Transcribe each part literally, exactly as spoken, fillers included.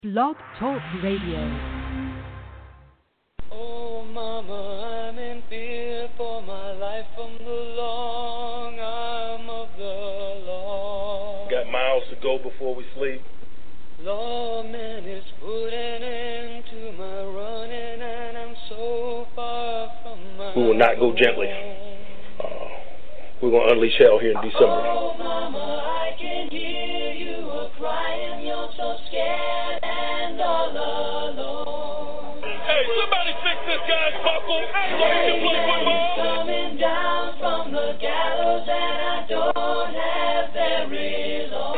Blog Talk Radio. Oh, Mama, I'm in fear for my life from the long arm of the law. Got miles to go before we sleep. Lawman is putting an end to my running, and I'm so far from my We will not go gently. Uh, we're going to unleash hell here in December. Oh, Mama, I can hear you a crying. You're so scared and all alone. Hey, somebody fix this guy's buckle. He's coming down from the gallows, and I don't have very long.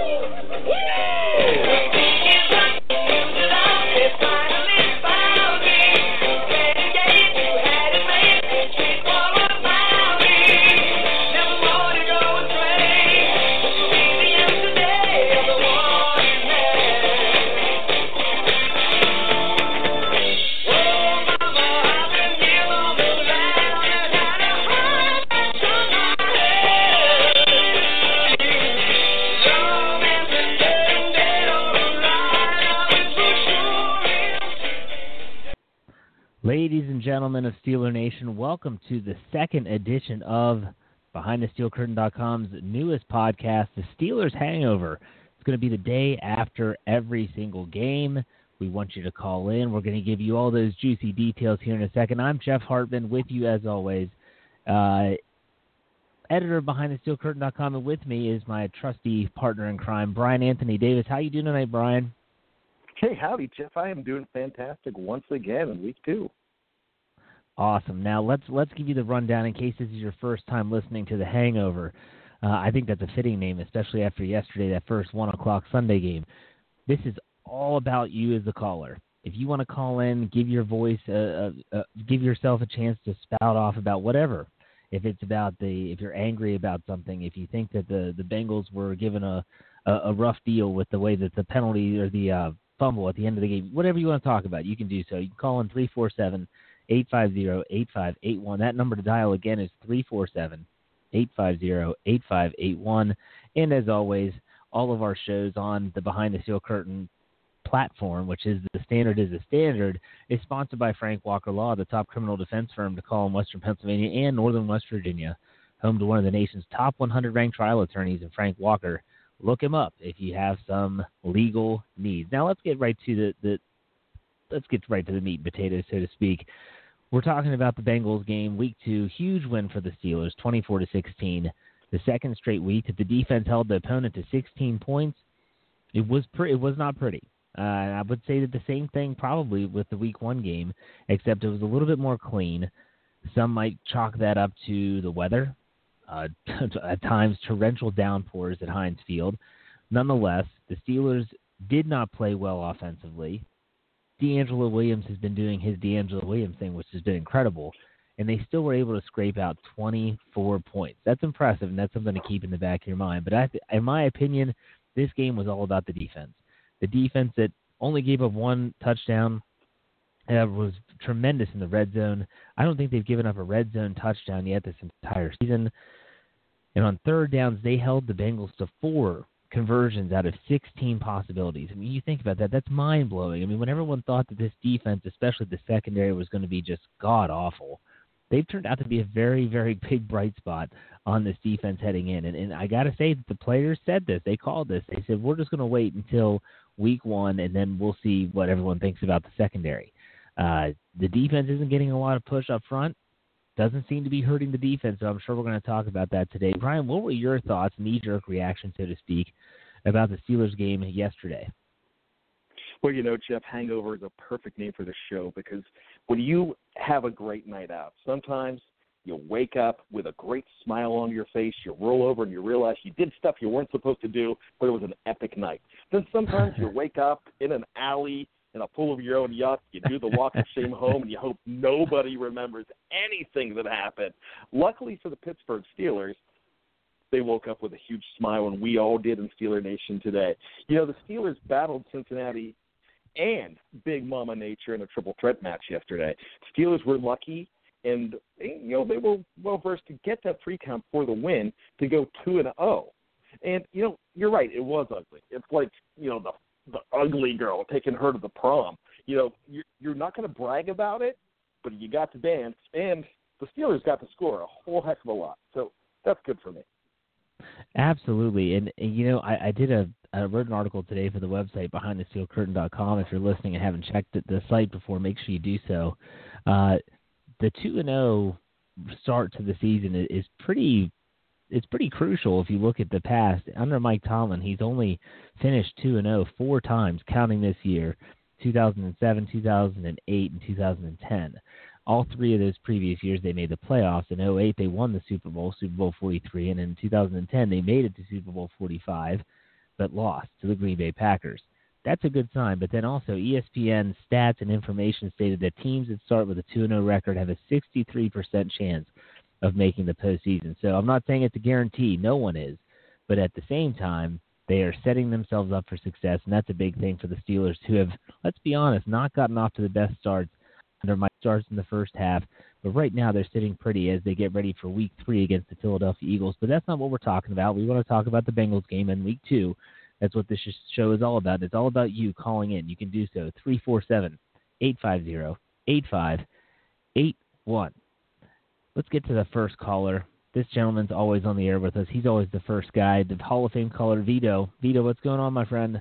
Ladies and gentlemen of Steeler Nation, welcome to the second edition of Behind The Steel Curtain dot com's newest podcast, The Steelers Hangover. It's going to be the day after every single game. We want you to call in. We're going to give you all those juicy details here in a second. I'm Jeff Hartman with you as always, uh, editor of Behind The Steel Curtain dot com, and with me is my trusty partner in crime, Brian Anthony Davis. How you doing tonight, Brian? Hey, howdy, Jeff. I am doing fantastic once again in week two. Awesome. Now let's let's give you the rundown in case this is your first time listening to The Hangover. Uh, I think that's a fitting name, especially after yesterday, that first one o'clock Sunday game. This is all about you as the caller. If you want to call in, give your voice, uh, uh, uh, give yourself a chance to spout off about whatever. If it's about the, if you're angry about something, if you think that the, the Bengals were given a, a, a rough deal with the way that the penalty or the uh, fumble at the end of the game, whatever you want to talk about, you can do so. You can call in three four seven, eight five zero, eight five eight one. That number to dial again is three four seven, eight five zero, eight five eight one. And as always, all of our shows on the Behind the Steel Curtain platform, which is The Standard is the Standard, is sponsored by Frank Walker Law, the top criminal defense firm to call in Western Pennsylvania and Northern West Virginia, home to one of the nation's top one hundred ranked trial attorneys in Frank Walker. Look him up if you have some legal needs. Now let's get right to the, the let's get right to the meat and potatoes, so to speak. We're talking about the Bengals game, week two, huge win for the Steelers, twenty-four to sixteen. The second straight week that the defense held the opponent to sixteen points. It was pre- it was not pretty. Uh, I would say that the same thing probably with the week one game, except it was a little bit more clean. Some might chalk that up to the weather. Uh, at times, torrential downpours at Heinz Field. Nonetheless, the Steelers did not play well offensively. DeAngelo Williams has been doing his DeAngelo Williams thing, which has been incredible, and they still were able to scrape out twenty-four points. That's impressive, and that's something to keep in the back of your mind. But I, in my opinion, this game was all about the defense. The defense that only gave up one touchdown uh, was tremendous in the red zone. I don't think they've given up a red zone touchdown yet this entire season. And on third downs, they held the Bengals to four conversions out of sixteen possibilities. I mean, you think about that, that's mind-blowing. I mean, when everyone thought that this defense, especially the secondary, was going to be just god-awful, they've turned out to be a very, very big bright spot on this defense heading in. And, and I got to say that the players said this. They called this. They said, we're just going to wait until week one, and then we'll see what everyone thinks about the secondary. Uh, the defense isn't getting a lot of push up front. Doesn't seem to be hurting the defense, so I'm sure we're going to talk about that today. Brian, what were your thoughts, knee-jerk reaction, so to speak, about the Steelers game yesterday? Well, you know, Jeff, hangover is a perfect name for the show because when you have a great night out, sometimes you wake up with a great smile on your face, you roll over and you realize you did stuff you weren't supposed to do, but it was an epic night. Then sometimes you wake up in an alley in a pool of your own yacht, you do the walk of shame home, and you hope nobody remembers anything that happened. Luckily for the Pittsburgh Steelers, they woke up with a huge smile, and we all did in Steeler Nation today. You know, the Steelers battled Cincinnati and Big Mama Nature in a triple threat match yesterday. Steelers were lucky, and, you know, they were well-versed to get that three count for the win to go two and oh. And, you know, you're right, it was ugly. It's like, you know, the the ugly girl, taking her to the prom. You know, you're, you're not going to brag about it, but you got to dance, and the Steelers got to score a whole heck of a lot. So that's good for me. Absolutely. And, and you know, I, I did a I wrote an article today for the website behind the steel curtain dot com. If you're listening and haven't checked it, the site before, make sure you do so. Uh, the two and oh start to the season is pretty it's pretty crucial if you look at the past. Under Mike Tomlin, he's only finished two and oh four times, counting this year, two thousand seven, two thousand eight, and two thousand ten. All three of those previous years, they made the playoffs. In oh eight, they won the Super Bowl, Super Bowl forty-three, and in two thousand ten, they made it to Super Bowl forty-five, but lost to the Green Bay Packers. That's a good sign, but then also E S P N stats and information stated that teams that start with a two and oh record have a sixty-three percent chance of making the postseason. So I'm not saying it's a guarantee. No one is. But at the same time, they are setting themselves up for success, and that's a big thing for the Steelers, who have, let's be honest, not gotten off to the best starts under Mike starts in the first half. But right now they're sitting pretty as they get ready for week three against the Philadelphia Eagles. But that's not what we're talking about. We want to talk about the Bengals game in week two. That's what this show is all about. It's all about you calling in. You can do so. three four seven, eight five zero, eight five eight one. Let's get to the first caller. This gentleman's always on the air with us. He's always the first guy. The Hall of Fame caller, Vito. Vito, what's going on, my friend?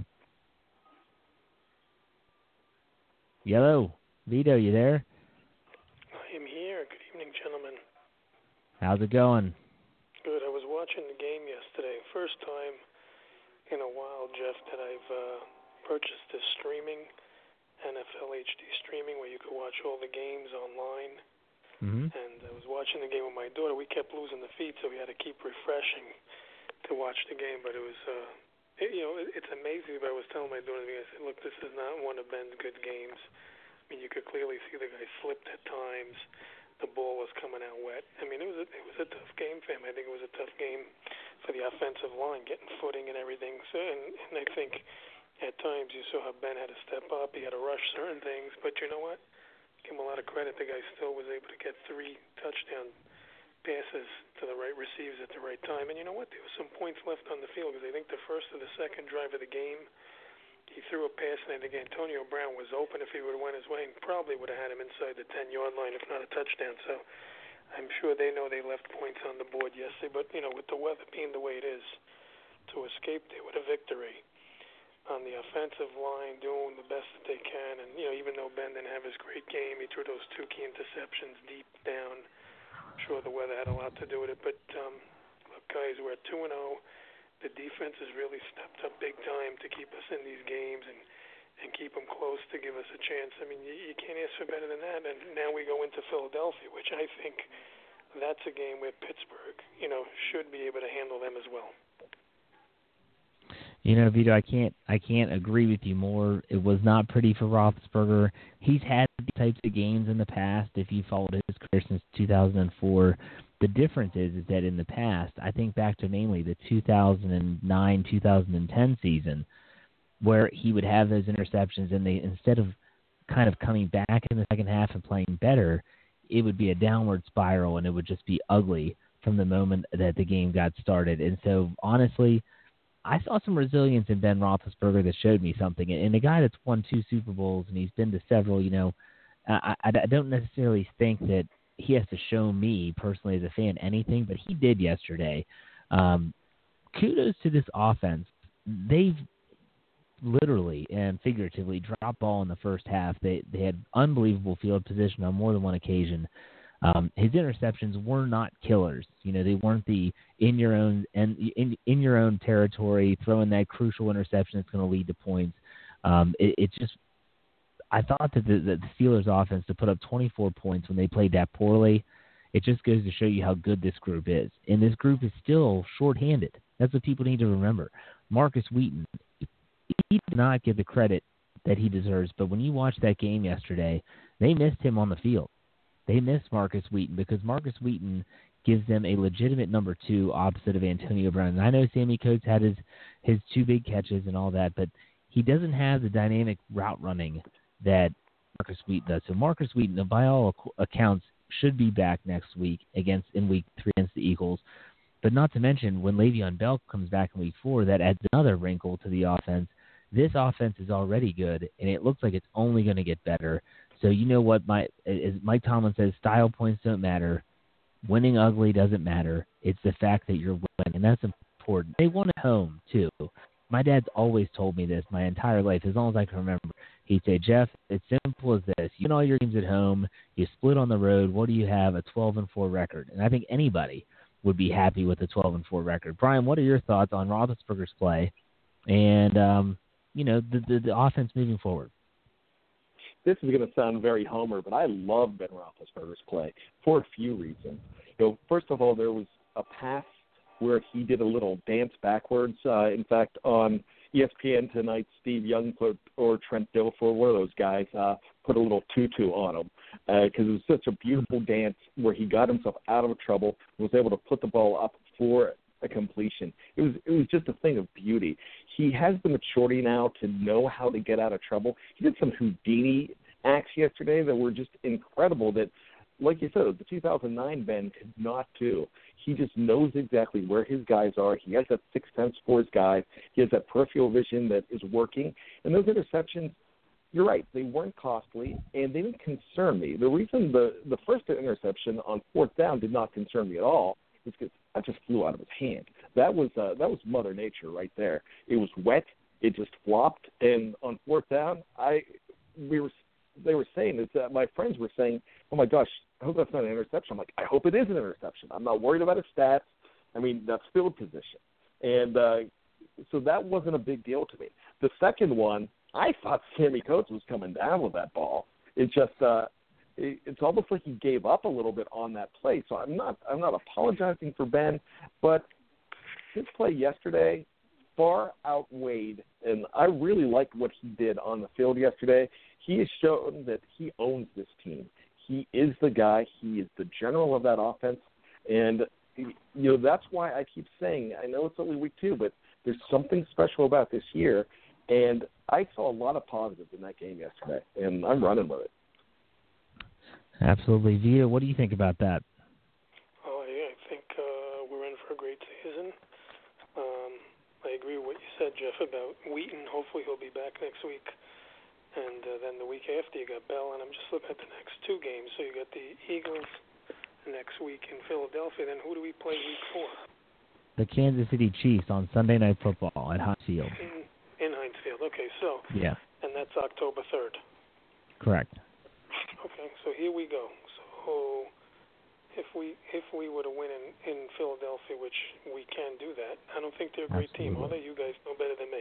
Hello. Vito, you there? I am here. Good evening, gentlemen. How's it going? Good. I was watching the game yesterday. First time in a while, Jeff, that I've uh, purchased this streaming, N F L H D streaming, where you could watch all the games online. Mm-hmm. And I was watching the game with my daughter. We kept losing the feed, so we had to keep refreshing to watch the game. But it was, uh, it, you know, it, it's amazing. But I was telling my daughter, I said, look, this is not one of Ben's good games. I mean, you could clearly see the guy slipped at times. The ball was coming out wet. I mean, it was a, it was a tough game for him. I think it was a tough game for the offensive line, getting footing and everything. So, and, and I think at times you saw how Ben had to step up. He had to rush certain things. But you know what? Give him a lot of credit. The guy still was able to get three touchdown passes to the right receivers at the right time. And you know what? There were some points left on the field because I think the first or the second drive of the game, he threw a pass, and I think Antonio Brown was open. If he would have went his way, and probably would have had him inside the ten-yard line, if not a touchdown. So I'm sure they know they left points on the board yesterday. But, you know, with the weather being the way it is, to escape there with a victory on the offensive line, doing the best that they can. And, you know, even though Ben didn't have his great game, he threw those two key interceptions deep down. I'm sure the weather had a lot to do with it. But, um, look, guys, we're at two and oh. The defense has really stepped up big time to keep us in these games and, and keep them close to give us a chance. I mean, you, you can't ask for better than that. And now we go into Philadelphia, which I think that's a game where Pittsburgh, you know, should be able to handle them as well. You know, Vito, I can't I can't agree with you more. It was not pretty for Roethlisberger. He's had these types of games in the past, if you followed his career since two thousand four. The difference is, is that in the past, I think back to mainly the two thousand nine two thousand ten season, where he would have those interceptions, and they instead of kind of coming back in the second half and playing better, it would be a downward spiral, and it would just be ugly from the moment that the game got started. And so, honestly, I saw some resilience in Ben Roethlisberger that showed me something. And a guy that's won two Super Bowls and he's been to several, you know, I, I, I don't necessarily think that he has to show me personally as a fan anything, but he did yesterday. Um, kudos to this offense. They've literally and figuratively dropped ball in the first half. They they had unbelievable field position on more than one occasion. Um, his interceptions were not killers. You know, they weren't the in your own and in in your own territory throwing that crucial interception that's going to lead to points. Um, it, it just I thought that the, the Steelers' offense to put up twenty-four points when they played that poorly, it just goes to show you how good this group is. And this group is still shorthanded. That's what people need to remember. Marcus Wheaton, he did not get the credit that he deserves, but when you watch that game yesterday, they missed him on the field. They missed Marcus Wheaton because Marcus Wheaton gives them a legitimate number two opposite of Antonio Brown. And I know Sammy Coates had his, his two big catches and all that, but he doesn't have the dynamic route running that Marcus Wheaton does. So Marcus Wheaton, by all accounts, should be back next week against in week three against the Eagles. But not to mention, when Le'Veon Bell comes back in week four, that adds another wrinkle to the offense This offense is already good, and it looks like it's only going to get better. So you know what, my, as Mike Tomlin says, style points don't matter. Winning ugly doesn't matter. It's the fact that you're winning, and that's important. They won at home, too. My dad's always told me this my entire life, as long as I can remember. He'd say, Jeff, it's simple as this. You win all your games at home. You split on the road. What do you have? A twelve and four record. And I think anybody would be happy with a twelve and four record. Brian, what are your thoughts on Roethlisberger's play and, um, you know, the, the, the offense moving forward? This is going to sound very homer, but I love Ben Roethlisberger's play for a few reasons. You know, first of all, there was a pass where he did a little dance backwards. Uh, in fact, on E S P N tonight, Steve Young put, or Trent Dilfer, one of those guys, uh, put a little tutu on him because uh, it was such a beautiful dance where he got himself out of trouble and was able to put the ball up for a completion. It was it was just a thing of beauty. He has the maturity now to know how to get out of trouble. He did some Houdini acts yesterday that were just incredible that, like you said, the two thousand nine Ben could not do. He just knows exactly where his guys are. He has that sixth sense for his guys. He has that peripheral vision that is working. And those interceptions, you're right, they weren't costly, and they didn't concern me. The reason the, the first interception on fourth down did not concern me at all is because that just flew out of his hand. That was uh, that was Mother Nature right there. It was wet. It just flopped. And on fourth down, I we were they were saying is that my friends were saying, "Oh my gosh, I hope that's not an interception." I'm like, I hope it is an interception. I'm not worried about his stats. I mean, that's field position. And uh, so that wasn't a big deal to me. The second one, I thought Sammy Coates was coming down with that ball. It just uh, it, it's almost like he gave up a little bit on that play. So I'm not I'm not apologizing for Ben, but his play yesterday far outweighed, and I really liked what he did on the field yesterday. He has shown that he owns this team. He is the guy. He is the general of that offense. And, you know, that's why I keep saying, I know it's only week two, but there's something special about this year. And I saw a lot of positives in that game yesterday, and I'm running with it. Absolutely. Vito, what do you think about that? Oh, yeah, I think uh, we're in for a great season. Um, I agree with what you said, Jeff, about Wheaton. Hopefully he'll be back next week. And uh, then the week after you got Bell, and I'm just looking at the next two games. So you got the Eagles next week in Philadelphia. Then who do we play week four? The Kansas City Chiefs on Sunday Night Football at Heinz Field. In, in Heinz Field. Okay, so. Yeah. And that's October third. Correct. Okay, so here we go. So if we if we were to win in, in Philadelphia, which we can do that, I don't think they're a great Absolutely. team, are they? You guys know better than me.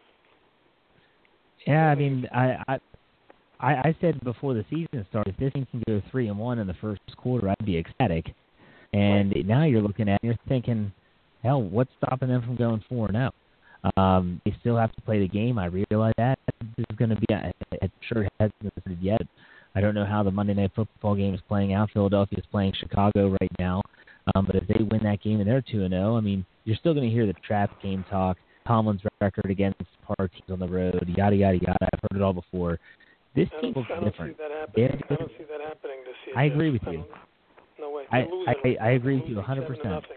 Yeah, I mean, I, I I said before the season started, if this team can go three and one in the first quarter, I'd be ecstatic. And right. Now you're looking at, it, you're thinking, hell, what's stopping them from going four and zero? Um, they still have to play the game. I realize that this is going to be. I, I'm sure it hasn't started yet. I don't know how the Monday Night Football game is playing out. Philadelphia is playing Chicago right now, um, but if they win that game and they're two and zero, I mean, you're still going to hear the trap game talk. Tomlin's record against par teams on the road, yada, yada, yada. I've heard it all before. This team looks different. I don't see that happening. I don't see that happening this year. I agree with you. No way. I, I, I agree with you one hundred percent. Uh,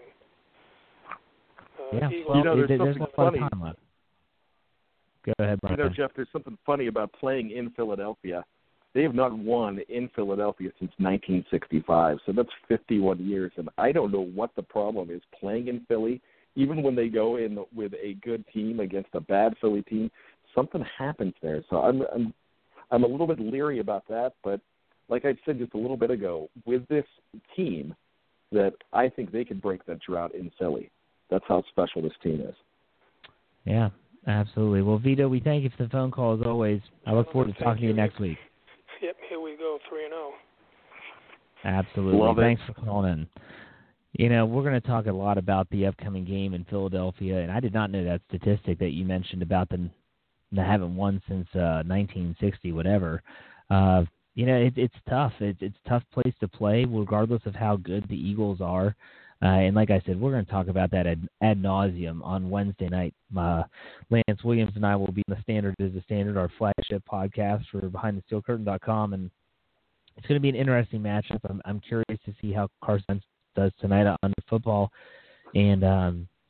yeah, Eagles, well, you know, there's, there's something not a lot funny. of time left. Go ahead, Brian. You know, Jeff, there's something funny about playing in Philadelphia. They have not won in Philadelphia since nineteen sixty-five, so that's fifty-one years. And I don't know what the problem is playing in Philly. Even when they go in with a good team against a bad Philly team, something happens there. So I'm I'm I'm a little bit leery about that. But like I said just a little bit ago, with this team, that I think they could break that drought in Philly. That's how special this team is. Yeah, absolutely. Well, Vito, we thank you for the phone call as always. I look forward to talking to you next week. Yep, here we go, three and zero. Absolutely. Love it. Thanks for calling in. You know, we're going to talk a lot about the upcoming game in Philadelphia, and I did not know that statistic that you mentioned about them haven't won since uh, nineteen sixty, whatever. Uh, you know, it, it's tough. It, it's a tough place to play, regardless of how good the Eagles are. Uh, and like I said, we're going to talk about that ad, ad nauseum on Wednesday night. Uh, Lance Williams and I will be in the Standard is the Standard, our flagship podcast for behind the steel curtain dot com, and it's going to be an interesting matchup. I'm, I'm curious to see how Carson does tonight on football. And, um,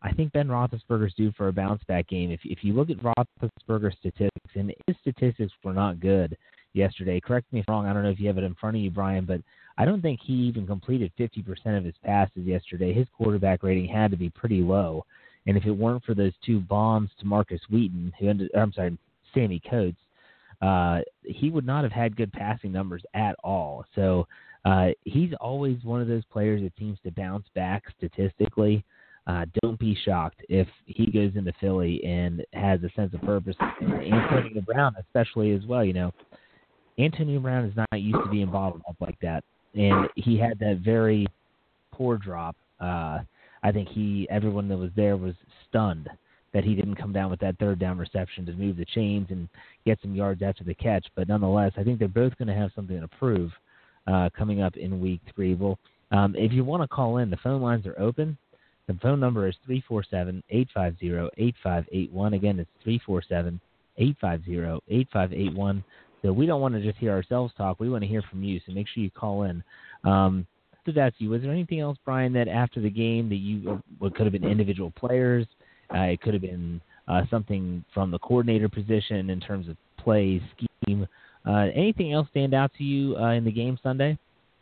I think Ben Roethlisberger's due for a bounce-back game. If if you look at Roethlisberger's statistics, and his statistics were not good yesterday. Correct me if I'm wrong. I don't know if you have it in front of you, Brian, but I don't think he even completed fifty percent of his passes yesterday. His quarterback rating had to be pretty low. And if it weren't for those two bombs to Marcus Wheaton, who ended, I'm sorry, Sammy Coates, uh, he would not have had good passing numbers at all. So uh, he's always one of those players that seems to bounce back statistically. Uh, don't be shocked if he goes into Philly and has a sense of purpose. And Antonio Brown especially as well, you know. Antonio Brown is not used to being bottled up like that. And he had that very poor drop. Uh, I think he, everyone that was there was stunned that he didn't come down with that third down reception to move the chains and get some yards after the catch. But nonetheless, I think they're both going to have something to prove uh, coming up in week three. Well, um, if you want to call in, the phone lines are open. The phone number is three four seven, eight five zero, eight five eight one. Again, it's three four seven, eight five zero, eight five eight one. So we don't want to just hear ourselves talk. We want to hear from you, so make sure you call in. Um, so that's you. Was there anything else, Brian, that after the game that you what could have been individual players? Uh, it could have been uh, something from the coordinator position in terms of play, scheme. Uh, anything else stand out to you uh, in the game Sunday?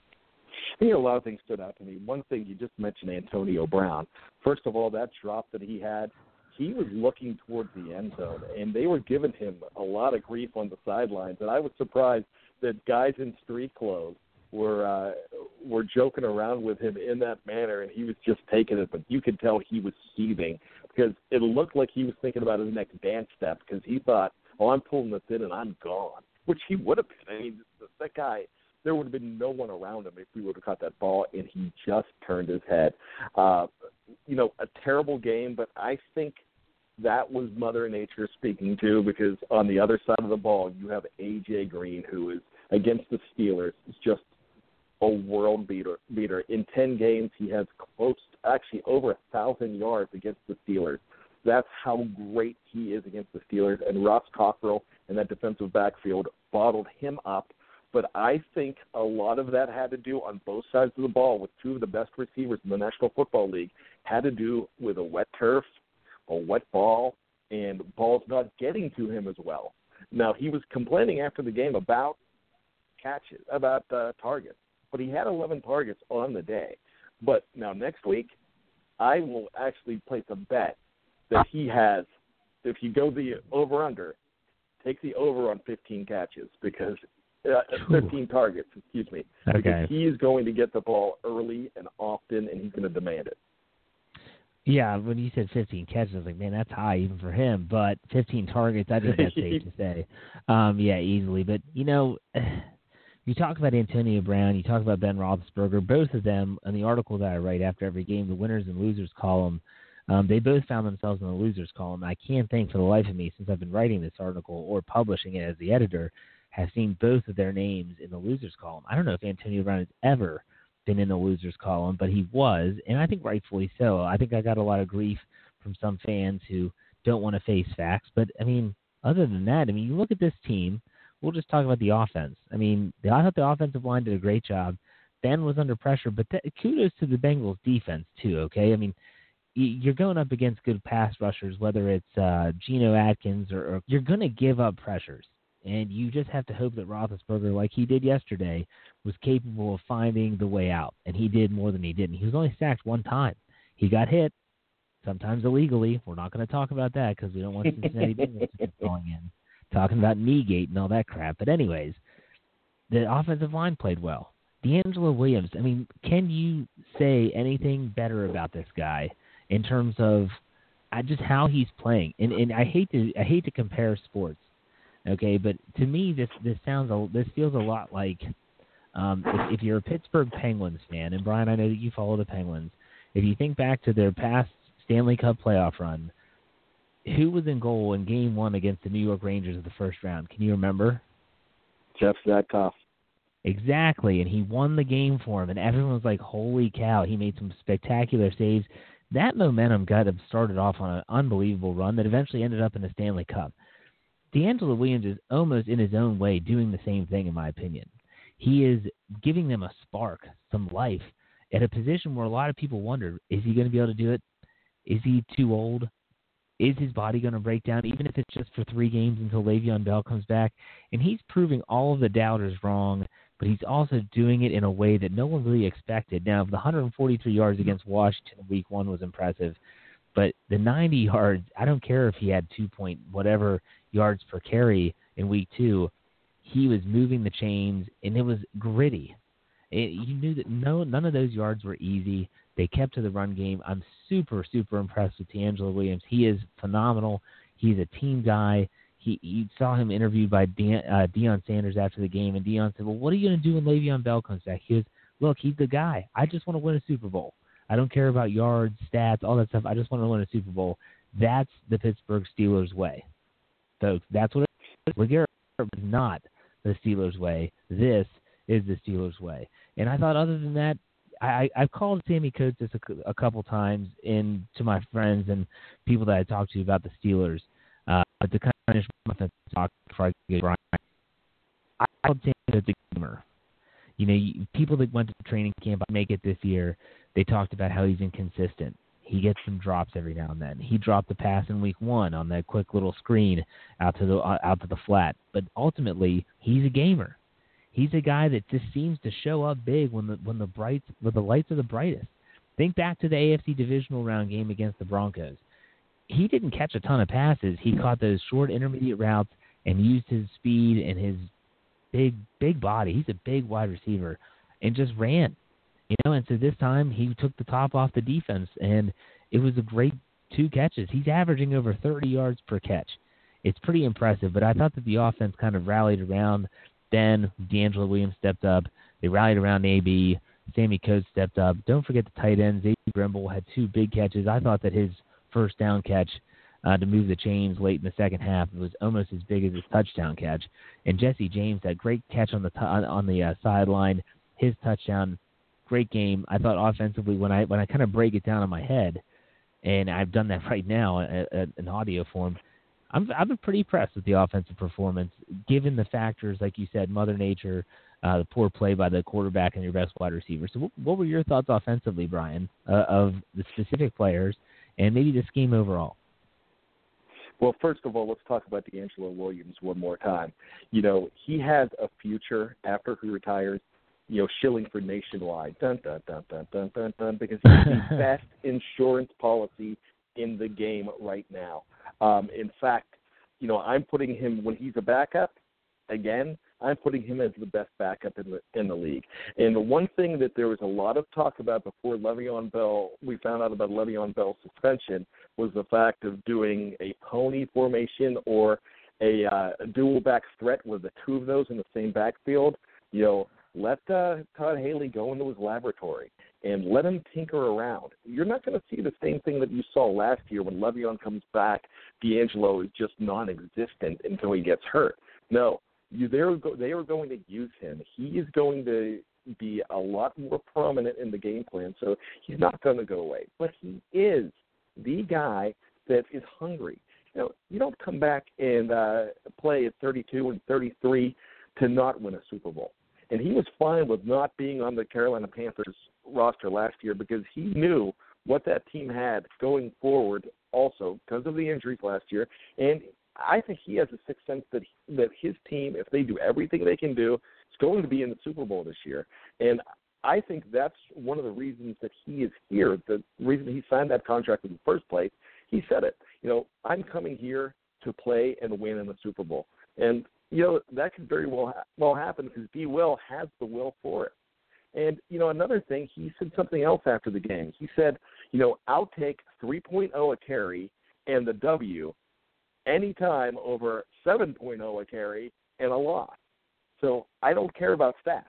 I think a lot of things stood out to me. One thing, you just mentioned Antonio Brown. First of all, that drop that he had, he was looking towards the end zone, and they were giving him a lot of grief on the sidelines. And I was surprised that guys in street clothes were uh, were joking around with him in that manner, and he was just taking it. But you could tell he was seething because it looked like he was thinking about his next dance step because he thought, oh, I'm pulling this in and I'm gone, which he would have been. I mean, that guy – there would have been no one around him if we would have caught that ball, and he just turned his head. Uh, you know, a terrible game, but I think that was Mother Nature speaking too, because on the other side of the ball, you have A J Green, who is against the Steelers, is just a world beater. Beater in ten games, he has close, actually over a thousand yards against the Steelers. That's how great he is against the Steelers. And Ross Cockrell and that defensive backfield bottled him up. But I think a lot of that had to do on both sides of the ball with two of the best receivers in the National Football League, had to do with a wet turf, a wet ball, and balls not getting to him as well. Now, he was complaining after the game about catches, about uh, targets, but he had eleven targets on the day. But now next week, I will actually place a bet that he has, if you go the over-under, take the over on fifteen catches because – Uh, fifteen targets, excuse me. Okay. Because he is going to get the ball early and often, and he's going to demand it. Yeah, when you said fifteen catches, I was like, man, that's high even for him. But fifteen targets, I think that's safe to say. Um, yeah, easily. But, you know, you talk about Antonio Brown, you talk about Ben Roethlisberger, both of them, in the article that I write after every game, the winners and losers column, um, they both found themselves in the losers column. I can't think for the life of me, since I've been writing this article or publishing it as the editor, have seen both of their names in the losers column. I don't know if Antonio Brown has ever been in the losers column, but he was, and I think rightfully so. I think I got a lot of grief from some fans who don't want to face facts. But, I mean, other than that, I mean, you look at this team, we'll just talk about the offense. I mean, I thought the offensive line did a great job. Ben was under pressure, but th- kudos to the Bengals defense too, okay? I mean, you're going up against good pass rushers, whether it's uh, Geno Atkins or, or you're going to give up pressures. And you just have to hope that Roethlisberger, like he did yesterday, was capable of finding the way out. And he did more than he didn't. He was only sacked one time. He got hit, sometimes illegally. We're not going to talk about that because we don't want Cincinnati Bengals going in, talking about Kneegate and all that crap. But anyways, the offensive line played well. DeAngelo Williams, I mean, can you say anything better about this guy in terms of uh, just how he's playing? And, and I hate to I hate to compare sports. Okay, but to me, this this sounds a, this feels a lot like um, if, if you're a Pittsburgh Penguins fan, and Brian, I know that you follow the Penguins. If you think back to their past Stanley Cup playoff run, who was in goal in Game One against the New York Rangers of the first round? Can you remember? Jeff Zatkoff. Exactly, and he won the game for him, and everyone was like, "Holy cow!" He made some spectacular saves. That momentum got him started off on an unbelievable run that eventually ended up in the Stanley Cup. DeAngelo Williams is almost in his own way doing the same thing, in my opinion. He is giving them a spark, some life, at a position where a lot of people wonder, is he going to be able to do it? Is he too old? Is his body going to break down, even if it's just for three games until Le'Veon Bell comes back? And he's proving all of the doubters wrong, but he's also doing it in a way that no one really expected. Now, the one hundred forty-three yards against Washington in week one was impressive, but the ninety yards, I don't care if he had two point whatever yards per carry in week two, he was moving the chains, and it was gritty. It, you knew that no, none of those yards were easy. They kept to the run game. I'm super, super impressed with DeAngelo Williams. He is phenomenal. He's a team guy. He, you saw him interviewed by De, uh, Deion Sanders after the game, and Deion said, well, what are you going to do when Le'Veon Bell comes back? He goes, look, he's the guy. I just want to win a Super Bowl. I don't care about yards, stats, all that stuff. I just want to win a Super Bowl. That's the Pittsburgh Steelers way, folks. That's what it is. LeGarrette is not the Steelers way. This is the Steelers way. And I thought other than that, I, I've called Sammy Coates this a, a couple times in to my friends and people that I talked to about the Steelers. Uh, but to kind of finish my talk before I get Brian, I called Sammy Coates a gamer. You know, you, people that went to training camp make it this year, they talked about how he's inconsistent. He gets some drops every now and then. He dropped the pass in week one on that quick little screen out to the uh, out to the flat. But ultimately, he's a gamer. He's a guy that just seems to show up big when the when the bright when the lights are the brightest. Think back to the A F C divisional round game against the Broncos. He didn't catch a ton of passes. He caught those short intermediate routes and used his speed and his big big body. He's a big wide receiver and just ran. You know, and so this time he took the top off the defense, and it was a great two catches. He's averaging over thirty yards per catch. It's pretty impressive, but I thought that the offense kind of rallied around. Then DeAngelo Williams stepped up. They rallied around A B. Sammy Coates stepped up. Don't forget the tight end. Xavier Grimble had two big catches. I thought that his first down catch uh, to move the chains late in the second half was almost as big as his touchdown catch. And Jesse James, that great catch on the t- on the uh, sideline, his touchdown, great game. I thought offensively, when I when I kind of break it down in my head, and I've done that right now in audio form, I'm I've been pretty impressed with the offensive performance, given the factors, like you said, Mother Nature, uh, the poor play by the quarterback and your best wide receiver. So what, what were your thoughts offensively, Brian, uh, of the specific players and maybe the scheme overall? Well, first of all, let's talk about DeAngelo Williams one more time. You know, he has a future after he retires, you know, shilling for Nationwide, dun, dun, dun, dun, dun, dun, dun, because he's the best insurance policy in the game right now. Um, in fact, you know, I'm putting him, when he's a backup, again, I'm putting him as the best backup in the in the league. And the one thing that there was a lot of talk about before Le'Veon Bell, we found out about Le'Veon Bell's suspension, was the fact of doing a pony formation or a, uh, a dual back threat with the two of those in the same backfield. You know, let uh, Todd Haley go into his laboratory and let him tinker around. You're not going to see the same thing that you saw last year when Le'Veon comes back. DeAngelo is just non-existent until he gets hurt. No, you, they're go, they are going to use him. He is going to be a lot more prominent in the game plan, so he's not going to go away. But he is the guy that is hungry. You know, you don't come back and uh, play at thirty-two and thirty-three to not win a Super Bowl. And he was fine with not being on the Carolina Panthers roster last year because he knew what that team had going forward also because of the injuries last year. And I think he has a sixth sense that that his team, if they do everything they can do, is going to be in the Super Bowl this year. And I think that's one of the reasons that he is here, the reason he signed that contract in the first place. He said it. You know, I'm coming here to play and win in the Super Bowl. And you know, that could very well ha- well happen because D. Will has the will for it. And, you know, another thing, he said something else after the game. He said, you know, I'll take three point oh a carry and the W anytime over seven point oh a carry and a loss. So I don't care about stats.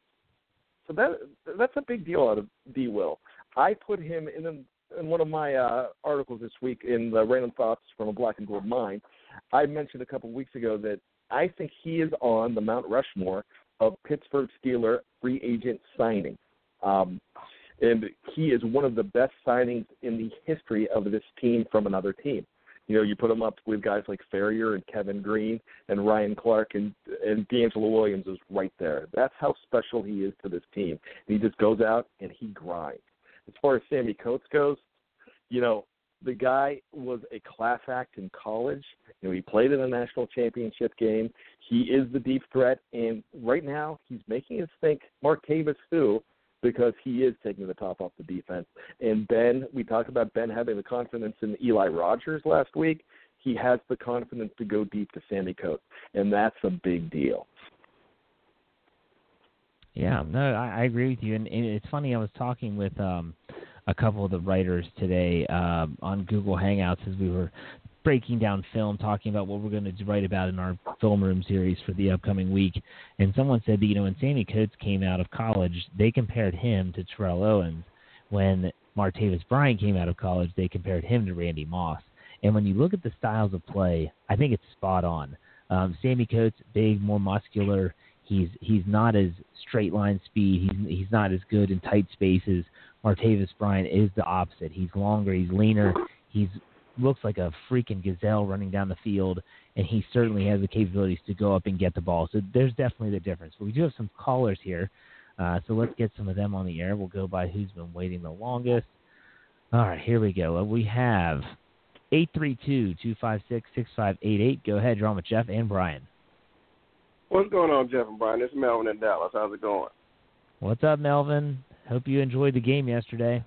So that that's a big deal out of D. Will. I put him in, a, in one of my uh, articles this week in the Random Thoughts from a Black and Gold Mind. I mentioned a couple of weeks ago that I think he is on the Mount Rushmore of Pittsburgh Steelers free agent signing. Um, and he is one of the best signings in the history of this team from another team. You know, you put him up with guys like Ferrier and Kevin Green and Ryan Clark, and, and DeAngelo Williams is right there. That's how special he is to this team. And he just goes out and he grinds. As far as Sammy Coates goes, you know, The guy was a class act in college. You know, he played in a national championship game. He is the deep threat, and right now he's making us think Martavis who, because he is taking the top off the defense. And Ben, we talked about Ben having the confidence in Eli Rogers last week. He has the confidence to go deep to Sammy Coates, and that's a big deal. Yeah, no, I, I agree with you. And, and it's funny, I was talking with um, a couple of the writers today um, on Google Hangouts as we were breaking down film, talking about what we're going to write about in our Film Room series for the upcoming week. And someone said that, you know, when Sammy Coates came out of college, they compared him to Terrell Owens. When Martavis Bryant came out of college, they compared him to Randy Moss. And when you look at the styles of play, I think it's spot on. Um, Sammy Coates, big, more muscular. He's he's not as straight line speed. He's he's not as good in tight spaces. Martavis Bryant is the opposite. He's longer. He's leaner. He's looks like a freaking gazelle running down the field, and he certainly has the capabilities to go up and get the ball. So there's definitely the difference. But we do have some callers here, uh, so let's get some of them on the air. We'll go by who's been waiting the longest. All right, here we go. We have eight three two, two five six, six five eight eight. Go ahead. You're on with Jeff and Brian. What's going on, Jeff and Brian? It's Melvin in Dallas. How's it going? What's up, Melvin? Hope you enjoyed the game yesterday.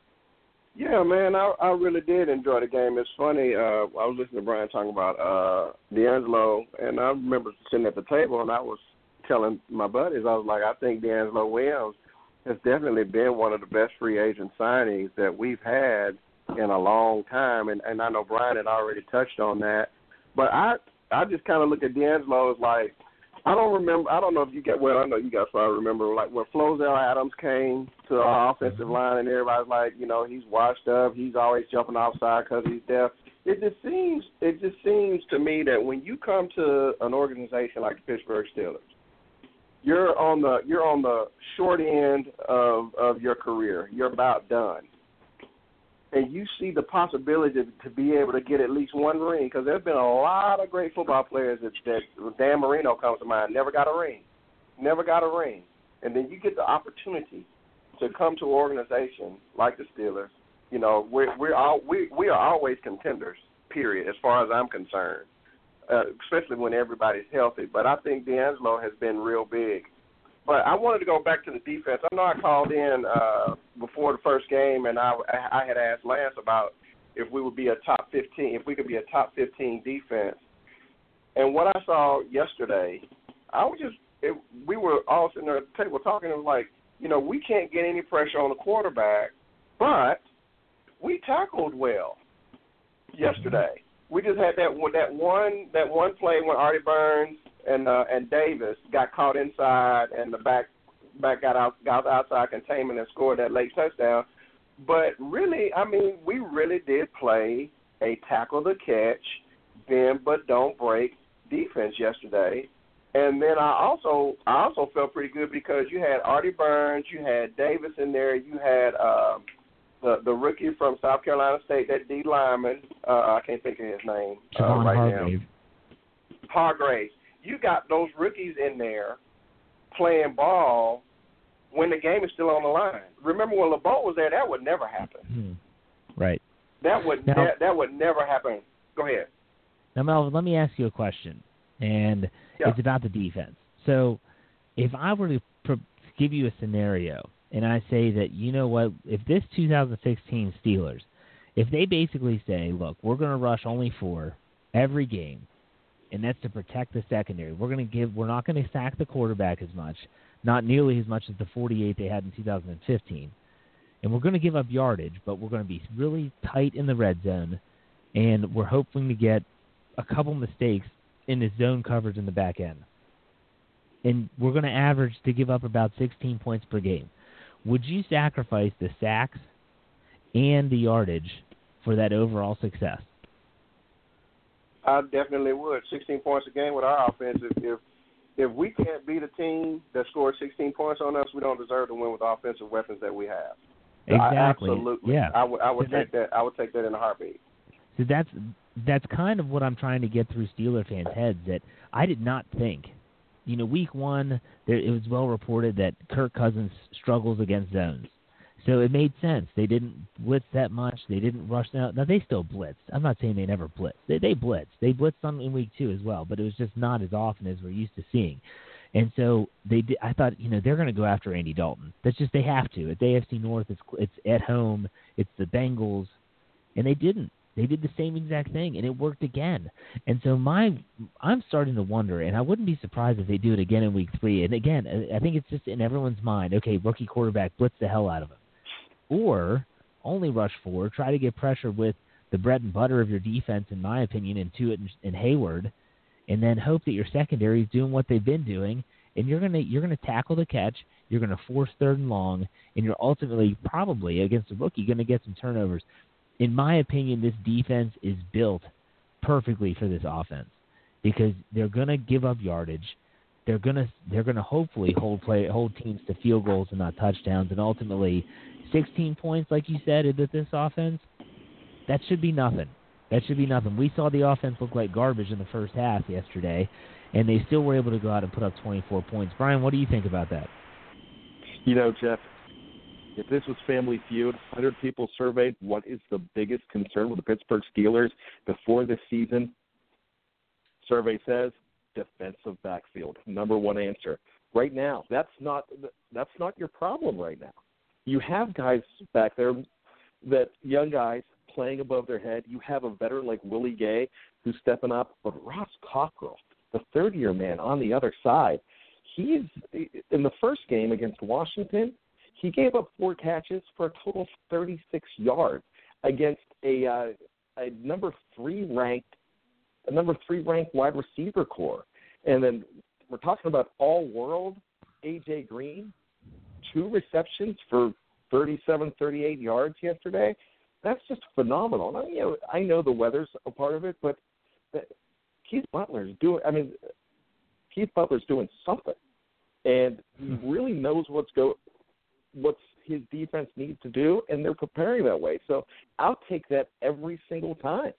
Yeah, man, I, I really did enjoy the game. It's funny. Uh, I was listening to Brian talking about uh, D'Angelo, and I remember sitting at the table, and I was telling my buddies, I was like, I think D'Angelo Williams has definitely been one of the best free agent signings that we've had in a long time, and, and I know Brian had already touched on that. But I I just kind of look at D'Angelo as like, I don't remember. I don't know if you get. Well, I know you guys probably remember, like when Flozell Adams came to our offensive line, and everybody's like, you know, he's washed up. He's always jumping offside because he's deaf. It just seems. It just seems to me that when you come to an organization like the Pittsburgh Steelers, you're on the you're on the short end of of your career. You're about done. And you see the possibility to, to be able to get at least one ring, because there's been a lot of great football players that, that Dan Marino comes to mind, never got a ring, never got a ring. And then you get the opportunity to come to an organization like the Steelers. You know, we're, we're all, we, we are always contenders, period, as far as I'm concerned, uh, especially when everybody's healthy. But I think D'Angelo has been real big. But I wanted to go back to the defense. I know I called in uh, before the first game, and I, I had asked Lance about if we would be a top fifteen, if we could be a top fifteen defense. And what I saw yesterday, I was just, it, we were all sitting there at the table talking, and like, you know, we can't get any pressure on the quarterback, but we tackled well yesterday. We just had that that one that one play when Artie Burns and uh, and Davis got caught inside, and the back back got out got outside containment and scored that late touchdown. But really, I mean, we really did play a tackle the catch, bend but don't break defense yesterday. And then I also I also felt pretty good because you had Artie Burns, you had Davis in there, you had uh, the the rookie from South Carolina State, that D lineman. Uh, I can't think of his name uh, right Hargrave. now. Hargrave. You got those rookies in there playing ball when the game is still on the line. Remember when LeBeau was there, that would never happen. Mm-hmm. Right. That would now, that, that would never happen. Go ahead. Now, Melvin, let me ask you a question, and yeah. it's about the defense. So if I were to pro- give you a scenario, and I say that, you know what, if this two thousand sixteen Steelers, if they basically say, look, we're going to rush only four every game, and that's to protect the secondary. We're going to give. We're not going to sack the quarterback as much, not nearly as much as the forty-eight they had in two thousand fifteen. And we're going to give up yardage, but we're going to be really tight in the red zone, and we're hoping to get a couple mistakes in the zone coverage in the back end. And we're going to average to give up about sixteen points per game. Would you sacrifice the sacks and the yardage for that overall success? I definitely would. sixteen points a game with our offense. If, if if we can't beat a team that scores sixteen points on us, we don't deserve to win with the offensive weapons that we have. Exactly. I, absolutely. Yeah. I would. I would so take that, that. I would take that in a heartbeat. So that's that's kind of what I'm trying to get through Steeler fans' heads. That I did not think. You know, week one, there, it was well reported that Kirk Cousins struggles against zones. So it made sense. They didn't blitz that much. They didn't rush out. Now, they still blitzed. I'm not saying they never blitzed. They, they blitzed. They blitzed some in week two as well, but it was just not as often as we're used to seeing. And so they did, I thought, you know, they're going to go after Andy Dalton. That's just, they have to. It's A F C North. It's, it's at home. It's the Bengals. And they didn't. They did the same exact thing, and it worked again. And so my, I'm starting to wonder, and I wouldn't be surprised if they do it again in week three. And again, I think it's just in everyone's mind, okay, rookie quarterback, blitz the hell out of him. Or only rush forward, try to get pressure with the bread and butter of your defense, in my opinion, and Tuitt and, and Hayward, and then hope that your secondary is doing what they've been doing, and you're gonna you're gonna tackle the catch, you're gonna force third and long, and you're ultimately probably against a rookie gonna get some turnovers. In my opinion, this defense is built perfectly for this offense because they're gonna give up yardage. They're gonna they're gonna hopefully hold play hold teams to field goals and not touchdowns, and ultimately sixteen points, like you said, into this offense, that should be nothing. That should be nothing. We saw the offense look like garbage in the first half yesterday, and they still were able to go out and put up twenty-four points. Brian, what do you think about that? You know, Jeff, if this was Family Feud, one hundred people surveyed what is the biggest concern with the Pittsburgh Steelers before this season. Survey says defensive backfield, number one answer. Right now, that's not that's not your problem right now. You have guys back there, that young guys playing above their head. You have a veteran like Willie Gay who's stepping up, but Ross Cockrell, the third-year man on the other side, he's in the first game against Washington, he gave up four catches for a total of thirty-six yards against a uh, a number three ranked a number three ranked wide receiver core. And then we're talking about all-world A J Green, two receptions for thirty-seven, thirty-eight yards yesterday. That's just phenomenal. I mean, you know, I know the weather's a part of it, but Keith Butler's doing. I mean, Keith Butler's doing something, and he really knows what's go, what's his defense needs to do, and they're preparing that way. So I'll take that every single time.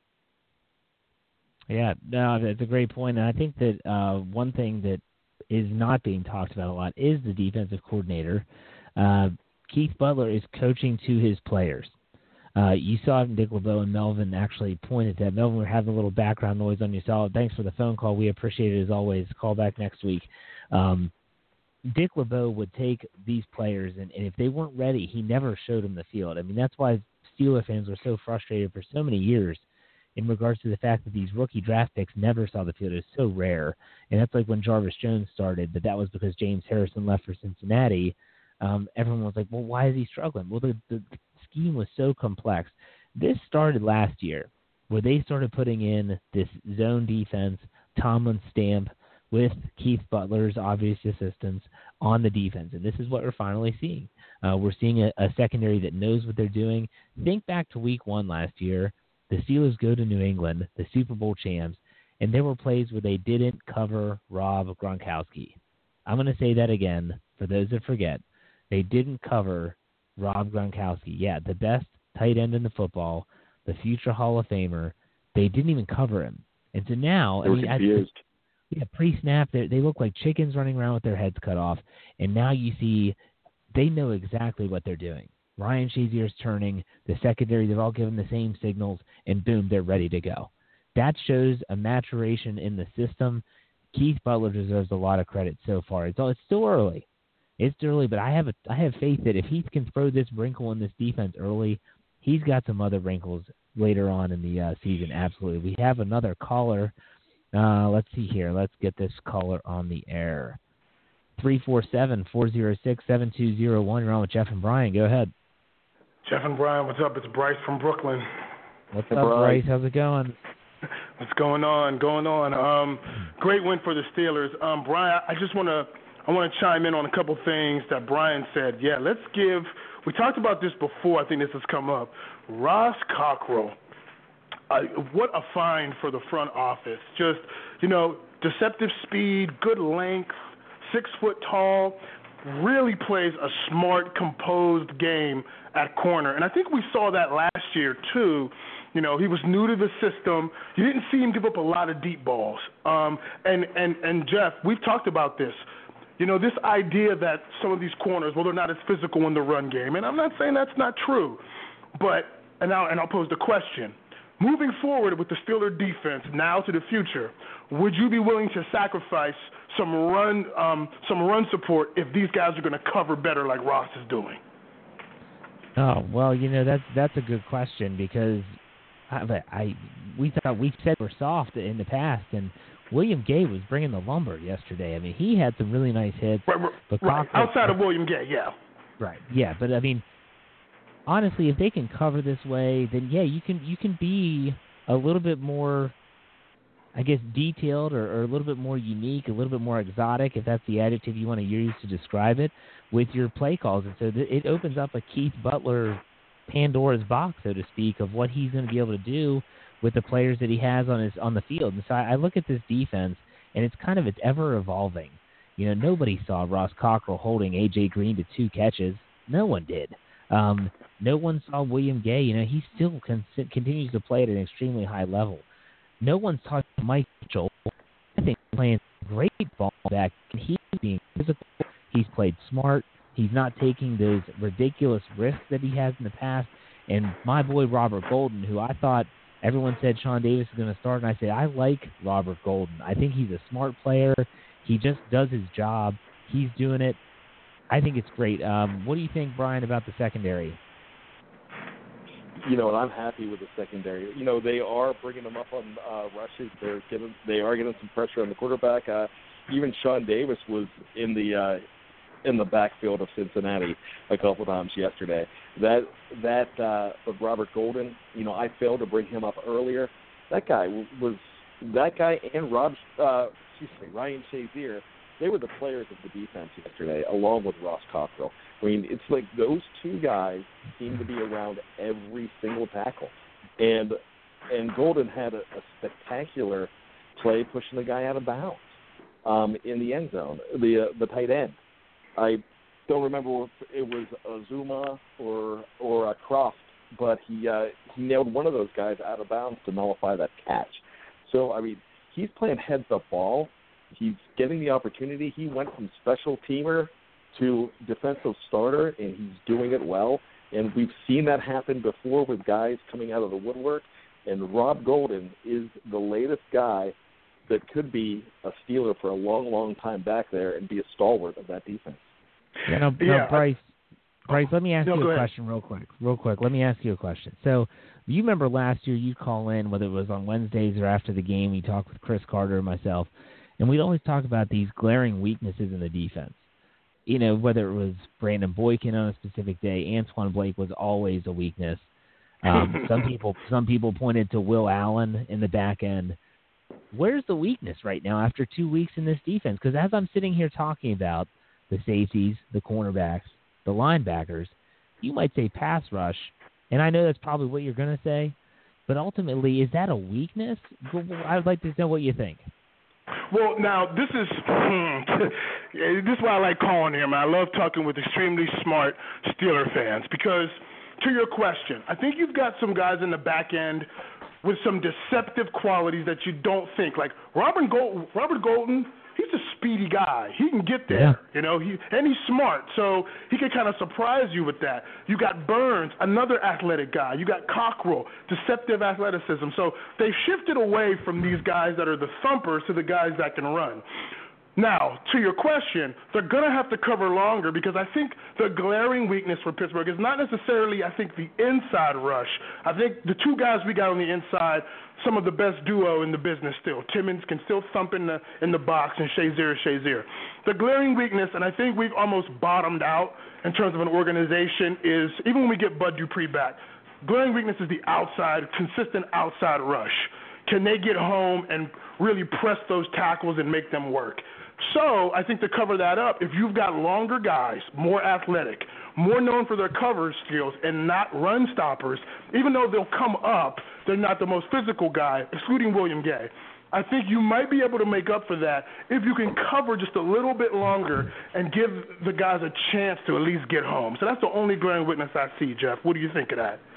Yeah, no, that's a great point, and I think that uh, one thing that is not being talked about a lot is the defensive coordinator. Uh, Keith Butler is coaching to his players. Uh, you saw it in Dick LeBeau, and Melvin actually pointed that. Melvin, we're having a little background noise on your cell. Thanks for the phone call. We appreciate it as always. Call back next week. Um, Dick LeBeau would take these players, and, and if they weren't ready, he never showed them the field. I mean, that's why Steeler fans were so frustrated for so many years in regards to the fact that these rookie draft picks never saw the field. It was so rare. And that's like when Jarvis Jones started, but that was because James Harrison left for Cincinnati. Um, everyone was like, well, why is he struggling? Well, the, the scheme was so complex. This started last year where they started putting in this zone defense, Tomlin stamp, with Keith Butler's obvious assistance on the defense. And this is what we're finally seeing. Uh, we're seeing a, a secondary that knows what they're doing. Think back to week one last year. The Steelers go to New England, the Super Bowl champs, and there were plays where they didn't cover Rob Gronkowski. I'm going to say that again for those that forget. They didn't cover Rob Gronkowski. Yeah, the best tight end in the football, the future Hall of Famer. They didn't even cover him. And so now, they I were mean, confused. I, yeah, pre-snap, they they look like chickens running around with their heads cut off. And now you see they know exactly what they're doing. Ryan Shazier's turning, the secondary, they've all given the same signals, and boom, they're ready to go. That shows a maturation in the system. Keith Butler deserves a lot of credit so far. It's, it's still early. It's early, but I have a, I have faith that if he can throw this wrinkle in this defense early, he's got some other wrinkles later on in the uh, season, absolutely. We have another caller. Uh, let's see here. Let's get this caller on the air. three four seven, four oh six, seven two oh one. You're on with Jeff and Brian. Go ahead. Jeff and Brian, what's up? It's Bryce from Brooklyn. What's up, Bryce? How's it going? What's going on? Going on. Um, great win for the Steelers. Um, Brian, I just want to I want to chime in on a couple things that Brian said. Yeah, let's give. We talked about this before. I think this has come up. Ross Cockrell. Uh, what a find for the front office. Just, you know, deceptive speed, good length, six foot tall. Really plays a smart, composed game at corner. And I think we saw that last year, too. You know, he was new to the system. You didn't see him give up a lot of deep balls. Um, and, and, and, Jeff, we've talked about this. You know, this idea that some of these corners, well, they're not as physical in the run game, and I'm not saying that's not true, but and now and I'll pose the question: moving forward with the Steeler defense now to the future, would you be willing to sacrifice some run um, some run support if these guys are going to cover better like Ross is doing? Oh well, you know that's that's a good question because I, I we thought we said we're soft in the past, and William Gay was bringing the lumber yesterday. I mean, he had some really nice hits. Right, right, but right. outside of William Gay, yeah. Right, yeah, but I mean, honestly, if they can cover this way, then yeah, you can you can be a little bit more, I guess, detailed or, or a little bit more unique, a little bit more exotic, if that's the adjective you want to use to describe it, with your play calls. And so th- it opens up a Keith Butler Pandora's box, so to speak, of what he's going to be able to do with the players that he has on his on the field. And so I, I look at this defense, and it's kind of it's ever evolving. You know, nobody saw Ross Cockrell holding A J Green to two catches. No one did. Um, no one saw William Gay. You know, he still con- continues to play at an extremely high level. No one's talking to Mike Mitchell. I think he's playing great ball back. He's being physical. He's played smart. He's not taking those ridiculous risks that he has in the past. And my boy Robert Golden, who I thought everyone said Sean Davis is going to start, and I said I like Robert Golden. I think he's a smart player. He just does his job. He's doing it. I think it's great. Um, what do you think, Brian, about the secondary? You know, and I'm happy with the secondary. You know, they are bringing them up on uh, rushes. They're getting, they are getting some pressure on the quarterback. Uh, even Sean Davis was in the uh, in the backfield of Cincinnati a couple times yesterday. That that uh, of Robert Golden. You know, I failed to bring him up earlier. That guy was that guy and Rob. Uh, excuse me, Ryan Shazier. They were the players of the defense yesterday, along with Ross Cockrell. I mean, it's like those two guys seem to be around every single tackle. And and Golden had a, a spectacular play pushing the guy out of bounds um, in the end zone, the uh, the tight end. I don't remember if it was Azuma or or uh, Croft, but he uh, he nailed one of those guys out of bounds to nullify that catch. So, I mean, he's playing heads-up ball. He's getting the opportunity. He went from special teamer to defensive starter, and he's doing it well. And we've seen that happen before with guys coming out of the woodwork. And Rob Golden is the latest guy that could be a Steeler for a long, long time back there and be a stalwart of that defense. Yeah, no, no, yeah. Bryce, Bryce, let me ask no, you a ahead. question real quick. Real quick, let me ask you a question. So you remember last year you'd call in, whether it was on Wednesdays or after the game, we talked with Chris Carter and myself, and we'd always talk about these glaring weaknesses in the defense. You know, whether it was Brandon Boykin on a specific day, Antoine Blake was always a weakness. Um, some people some people pointed to Will Allen in the back end. Where's the weakness right now after two weeks in this defense? Because as I'm sitting here talking about the safeties, the cornerbacks, the linebackers, you might say pass rush, and I know that's probably what you're going to say, but ultimately, is that a weakness? I'd like to know what you think. Well, now, this is this is why I like calling him. I love talking with extremely smart Steeler fans because, to your question, I think you've got some guys in the back end with some deceptive qualities that you don't think. Like Robert Golden, Robert Golden, he's a speedy guy. He can get there, yeah. you know, he and he's smart, so he can kind of surprise you with that. You got Burns, another athletic guy. You got Cockrell, deceptive athleticism. So they've shifted away from these guys that are the thumpers to the guys that can run. Now, to your question, they're going to have to cover longer because I think the glaring weakness for Pittsburgh is not necessarily, I think, the inside rush. I think the two guys we got on the inside, some of the best duo in the business still. Timmons can still thump in the in the box, and Shazier is Shazier. The glaring weakness, and I think we've almost bottomed out in terms of an organization, is even when we get Bud Dupree back, glaring weakness is the outside, consistent outside rush. Can they get home and really press those tackles and make them work? So I think to cover that up, if you've got longer guys, more athletic, more known for their cover skills and not run stoppers, even though they'll come up, they're not the most physical guy, excluding William Gay. I think you might be able to make up for that if you can cover just a little bit longer and give the guys a chance to at least get home. So that's the only glaring weakness I see, Jeff. What do you think of that?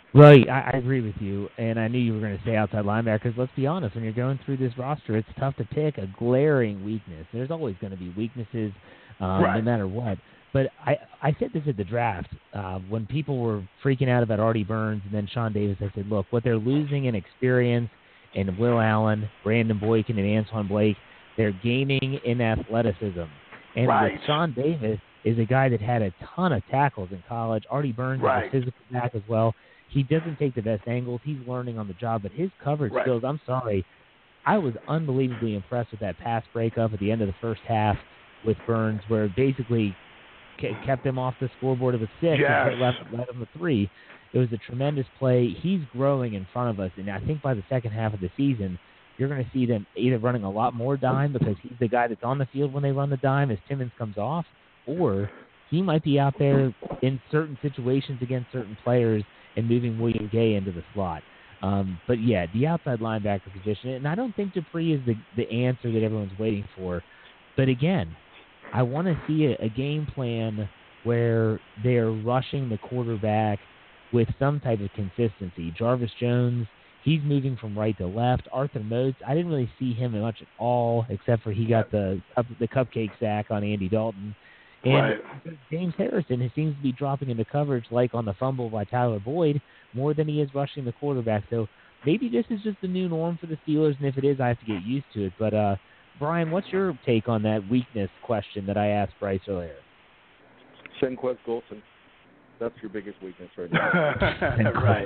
Well, I, I agree with you, and I knew you were going to say outside linebacker because let's be honest, when you're going through this roster, it's tough to pick a glaring weakness. There's always going to be weaknesses, um, Right. no matter what. But I, I said this at the draft uh, when people were freaking out about Artie Burns and then Sean Davis. I said, look, what they're losing in experience and Will Allen, Brandon Boykin, and Antoine Blake, they're gaining in athleticism. And Right. with Sean Davis is a guy that had a ton of tackles in college. Artie Burns Right. is a physical back as well. He doesn't take the best angles. He's learning on the job, but his coverage Right. skills, I'm sorry, I was unbelievably impressed with that pass breakup at the end of the first half with Burns, where it basically kept him off the scoreboard of a six Yes. and left, left him a three. It was a tremendous play. He's growing in front of us, and I think by the second half of the season, you're going to see them either running a lot more dime because he's the guy that's on the field when they run the dime as Timmons comes off, or he might be out there in certain situations against certain players and moving William Gay into the slot. Um, but, yeah, the outside linebacker position, and I don't think Dupree is the, the answer that everyone's waiting for. But, again, I want to see a, a game plan where they're rushing the quarterback with some type of consistency. Jarvis Jones, he's moving from right to left. Arthur Motes, I didn't really see him much at all except for he got the the cupcake sack on Andy Dalton. And Right. James Harrison he seems to be dropping into coverage like on the fumble by Tyler Boyd more than he is rushing the quarterback. So maybe this is just the new norm for the Steelers, and if it is, I have to get used to it. But, uh, Brian, what's your take on that weakness question that I asked Bryce earlier? Shenquez Golson. That's your biggest weakness right now. Right.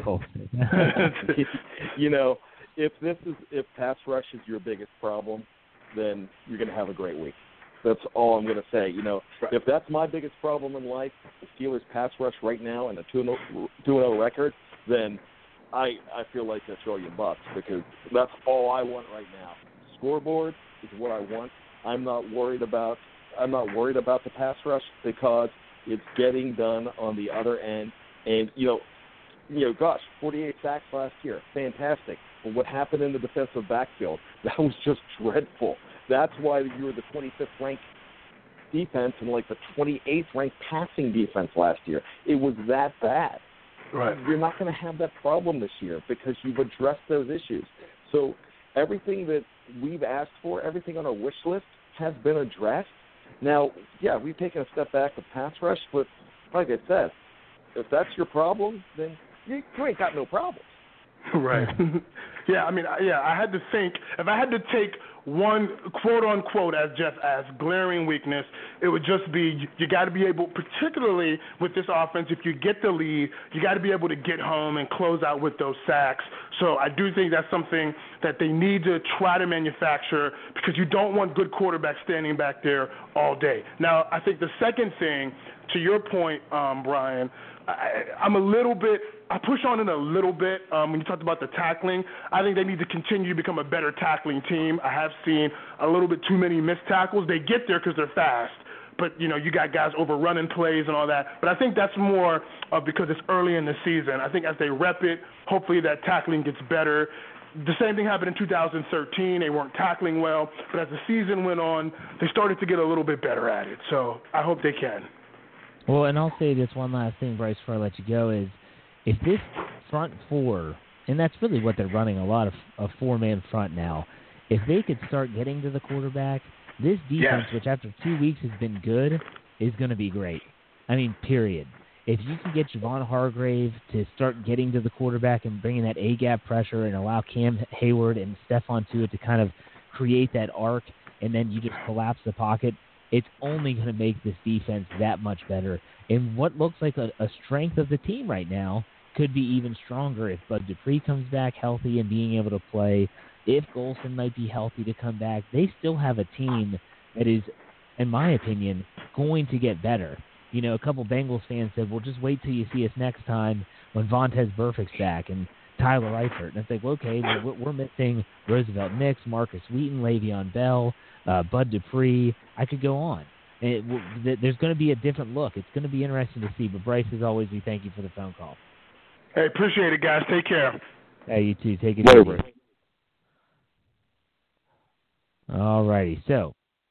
You know, if this is if pass rush is your biggest problem, then you're going to have a great week. That's all I'm going to say. You know, Right. if that's my biggest problem in life, the Steelers pass rush right now and a two and oh record, then I I feel like I throw you bucks because that's all I want right now. Scoreboard is what I want. I'm not worried about I'm not worried about the pass rush because it's getting done on the other end. And you know, you know, gosh, forty-eight sacks last year, fantastic. But what happened in the defensive backfield? That was just dreadful. That's why you were the twenty-fifth ranked defense and like the twenty-eighth ranked passing defense last year. It was that bad. Right. You're not going to have that problem this year because you've addressed those issues. So everything that we've asked for, everything on our wish list has been addressed. Now, yeah, we've taken a step back with pass rush, but like I said, if that's your problem, then you, you ain't got no problems. Right. Yeah, I mean, I- yeah, I had to think, if I had to take one quote-unquote, as Jeff asked, glaring weakness, it would just be you, you got to be able, particularly with this offense, if you get the lead, you got to be able to get home and close out with those sacks. So I do think that's something that they need to try to manufacture because you don't want good quarterbacks standing back there all day. Now, I think the second thing, to your point, um, Brian, I, I'm a little bit, I push on it a little bit um, when you talked about the tackling. I think they need to continue to become a better tackling team. I have seen a little bit too many missed tackles. They get there because they're fast, but, you know, you got guys overrunning plays and all that. But I think that's more uh, because it's early in the season. I think as they rep it, hopefully that tackling gets better. The same thing happened in two thousand thirteen. They weren't tackling well, but as the season went on, they started to get a little bit better at it. So I hope they can. Well, and I'll say this one last thing, Bryce, before I let you go, is if this front four, and that's really what they're running, a lot of a four-man front now, if they could start getting to the quarterback, this defense, Yes. which after two weeks has been good, is going to be great. I mean, period. If you can get Javon Hargrave to start getting to the quarterback and bringing that A-gap pressure and allow Cam Hayward and Stephon Tuitt to kind of create that arc, and then you just collapse the pocket, it's only going to make this defense that much better. And what looks like a, a strength of the team right now could be even stronger if Bud Dupree comes back healthy and being able to play. If Golson might be healthy to come back, they still have a team that is, in my opinion, going to get better. You know, a couple Bengals fans said, well, just wait till you see us next time when Vontaze Burfict's back and Tyler Eifert. And it's like, okay, well, we're missing Roosevelt Nix, Marcus Wheaton, Le'Veon Bell, uh, Bud Dupree. I could go on. And it, there's going to be a different look. It's going to be interesting to see. But, Bryce, as always, we thank you for the phone call. Hey, appreciate it, guys. Take care. Hey, you too. Take it Later, easy. Bryce. All righty. So,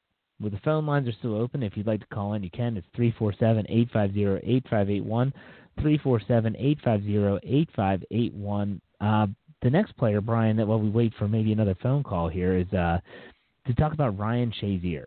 Well, the phone lines are still open. If you'd like to call in, you can. It's three four seven, eight five zero, eight five eight one, three four seven, eight five zero, eight five eight one. Uh, the next player, Brian, that while we wait for maybe another phone call here, is uh, to talk about Ryan Shazier.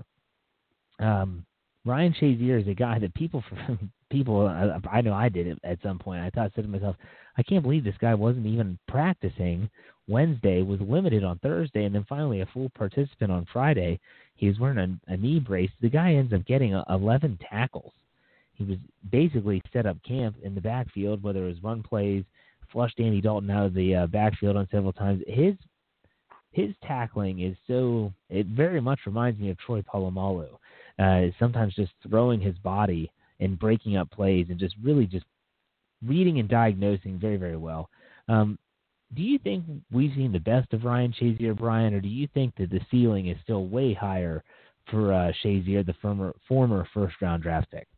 Um, Ryan Shazier is a guy that people, people, uh, I know I did it at some point. I thought, I said to myself, I can't believe this guy wasn't even practicing Wednesday, was limited on Thursday, and then finally a full participant on Friday. He was wearing a, a knee brace. The guy ends up getting eleven tackles. He was basically set up camp in the backfield, whether it was run plays, flushed Andy Dalton out of the uh, backfield on several times. His his tackling is so, it very much reminds me of Troy Polamalu. Uh, sometimes just throwing his body and breaking up plays and just really just reading and diagnosing very, very well. Um, do you think we've seen the best of Ryan Shazier, Brian, or do you think that the ceiling is still way higher for uh, Shazier, the former, former first-round draft pick?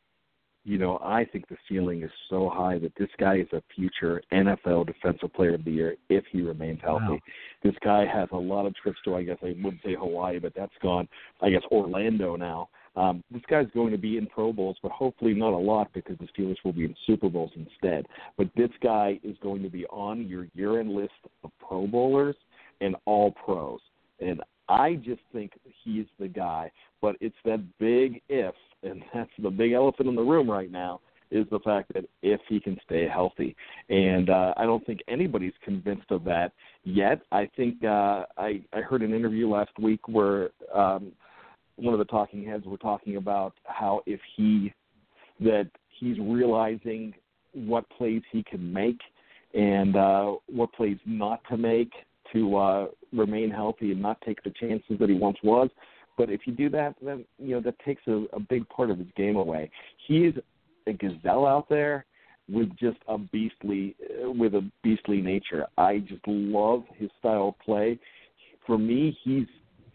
You know, I think the ceiling is so high that this guy is a future N F L Defensive Player of the Year if he remains healthy. Wow. This guy has a lot of trips to, I guess I would say Hawaii, but that's gone. I guess Orlando now. Um, this guy's going to be in Pro Bowls, but hopefully not a lot because the Steelers will be in Super Bowls instead. But this guy is going to be on your year-end list of Pro Bowlers and all pros. And I just think he's the guy. But it's that big if, and that's the big elephant in the room right now, is the fact that if he can stay healthy. And uh, I don't think anybody's convinced of that yet. I think uh, I, I heard an interview last week where um, one of the talking heads were talking about how if he, that he's realizing what plays he can make and uh, what plays not to make to uh, remain healthy and not take the chances that he once was. But if you do that, then, you know, that takes a, a big part of his game away. He's a gazelle out there with just a beastly, uh, with a beastly nature. I just love his style of play. For me, he's